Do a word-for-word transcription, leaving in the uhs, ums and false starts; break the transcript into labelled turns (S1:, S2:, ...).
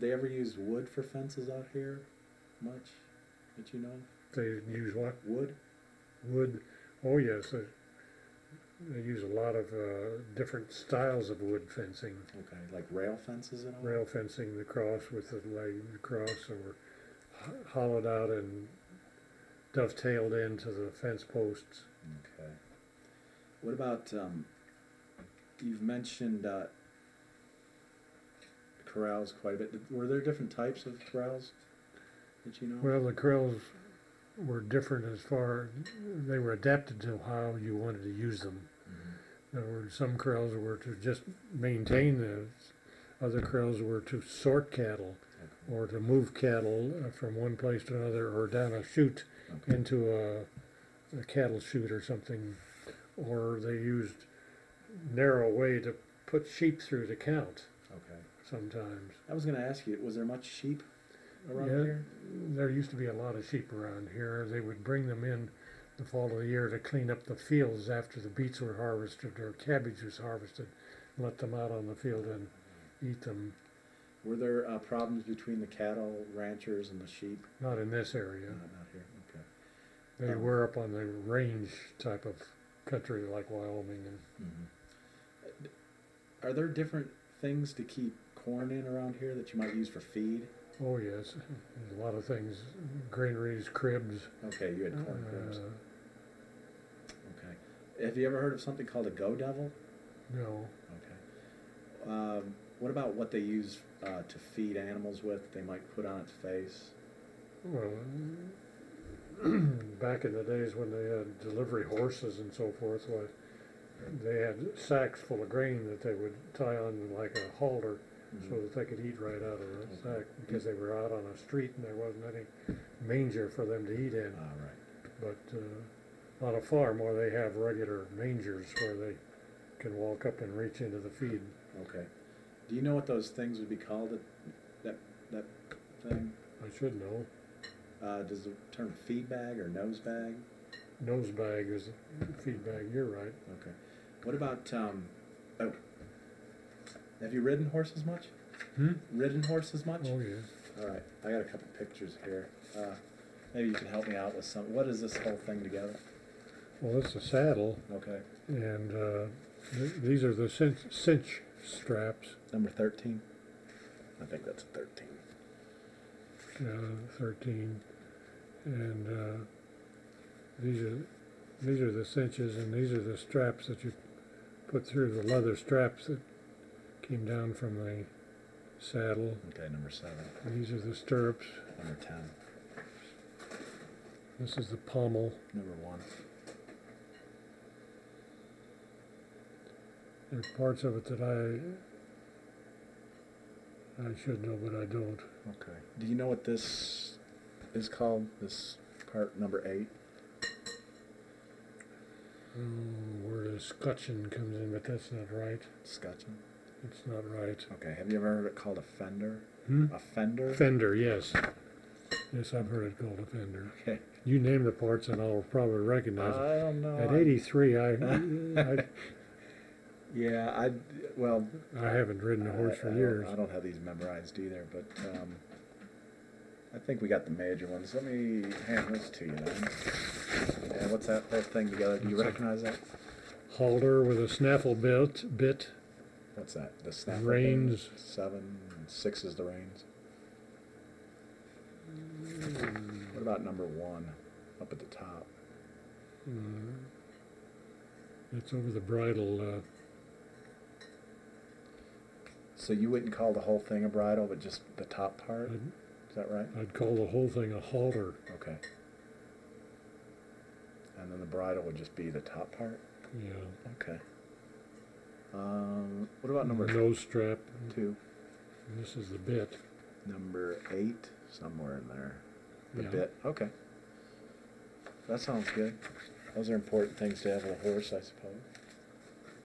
S1: they ever use wood for fences out here much that you know?
S2: They use what?
S1: Wood?
S2: Wood. Oh yes, they, they use a lot of uh, different styles of wood fencing.
S1: Okay, like rail fences and all?
S2: Rail fencing, the cross with the leg across, or ho- hollowed out and dovetailed into the fence posts.
S1: Okay. What about, um, you've mentioned uh, corrals quite a bit. Were there different types of corrals that you know?
S2: Well, the corrals were different as far, they were adapted to how you wanted to use them.
S1: Mm-hmm.
S2: There were some corrals were to just maintain the, other corrals were to sort cattle,
S1: Okay.
S2: or to move cattle uh, from one place to another, or down a chute
S1: Okay.
S2: into a, a cattle chute or something, or they used narrow way to put sheep through to count
S1: Okay.
S2: sometimes.
S1: I was going to ask you, was there much sheep around
S2: Yeah,
S1: here?
S2: there used to be a lot of sheep around here. They would bring them in the fall of the year to clean up the fields after the beets were harvested or cabbage was harvested, let them out on the field and eat them.
S1: Were there uh, problems between the cattle ranchers and the sheep?
S2: Not in this area.
S1: No, not here. Okay.
S2: They
S1: Um,
S2: were up on the range type of country like Wyoming. And
S1: Mm-hmm. Are there different things to keep corn in around here that you might use for feed?
S2: oh yes, there's a lot of things, granaries, cribs.
S1: Okay, you had corn cribs.
S2: Uh,
S1: Okay. Have you ever heard of something called a go devil?
S2: no,
S1: Okay. Um, what about what they use uh, to feed animals with? They might put on its face.
S2: well, back in the days when they had delivery horses and so forth, why, they had sacks full of grain that they would tie on like a halter
S1: Mm-hmm.
S2: so that they could eat right out of the
S1: Okay.
S2: sack, because they were out on a street and there wasn't any manger for them to eat in.
S1: Ah, right.
S2: But uh, on a farm where they have regular mangers where they can walk up and reach into the feed.
S1: Okay. Do you know what those things would be called? That that, that thing?
S2: I should know.
S1: Uh, does the term feed bag or nose bag?
S2: Nose bag is a feed bag, you're right.
S1: Okay. What about um? Oh. Have you ridden horses much?
S2: Hmm?
S1: Ridden horses much?
S2: Oh yes.
S1: All right. I got a couple pictures here. Uh, maybe you can help me out with some. What is this whole thing together?
S2: Well, it's a saddle,
S1: Okay.
S2: and uh, th- these are the cinch, cinch straps.
S1: Number thirteen. I think that's thirteen.
S2: Uh, thirteen, and uh, these are these are the cinches, and these are the straps that you put through the leather straps that came down from the saddle.
S1: Okay, number seven.
S2: These are the stirrups.
S1: Number ten.
S2: This is the pommel.
S1: Number one.
S2: There are parts of it that I I should know, but I don't.
S1: Okay. Do you know what this is called? This part number eight?
S2: Oh, where the scutcheon comes in, but that's not right.
S1: Scutcheon.
S2: It's not right.
S1: Okay. Have you ever heard it called a fender?
S2: Hmm?
S1: A fender?
S2: Fender, yes. Yes, I've heard it called a fender.
S1: Okay.
S2: You name the parts and I'll probably recognize
S1: I
S2: it.
S1: don't know.
S2: At eighty-three, I, I,
S1: Yeah, I well.
S2: I haven't ridden a horse
S1: I,
S2: for
S1: I
S2: years.
S1: Don't, I don't have these memorized either, but um, I think we got the major ones. Let me hand this to you then. And what's that whole thing together? Do you
S2: It's a-
S1: recognize that?
S2: Halter with a snaffle bit, bit,
S1: What's that? The snap.
S2: Reins.
S1: Seven, and six is the reins. What about number one, up at the top?
S2: uh, it's over the bridle. Uh,
S1: So you wouldn't call the whole thing a bridle, but just the top part?
S2: I'd,
S1: Is that right?
S2: I'd call the whole thing a halter.
S1: Okay. And then the bridle would just be the top part?
S2: Yeah.
S1: Okay. Um, what about number
S2: Nose strap.
S1: two?
S2: This is the bit.
S1: Number eight, somewhere in there. The
S2: Yeah.
S1: bit. Okay. That sounds good. Those are important things to have with a horse, I suppose.